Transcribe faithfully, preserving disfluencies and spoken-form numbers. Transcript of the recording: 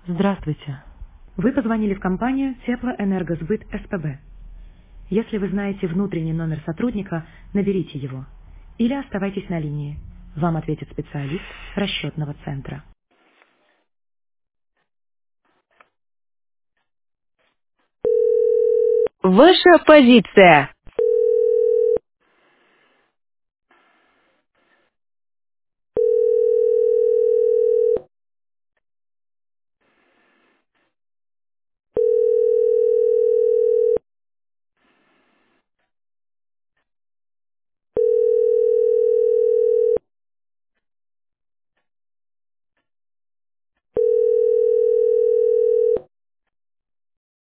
Здравствуйте. Вы позвонили в компанию Теплоэнергосбыт СПБ. Если вы знаете внутренний номер сотрудника, наберите его. Или оставайтесь на линии. Вам ответит специалист расчетного центра. Ваша позиция.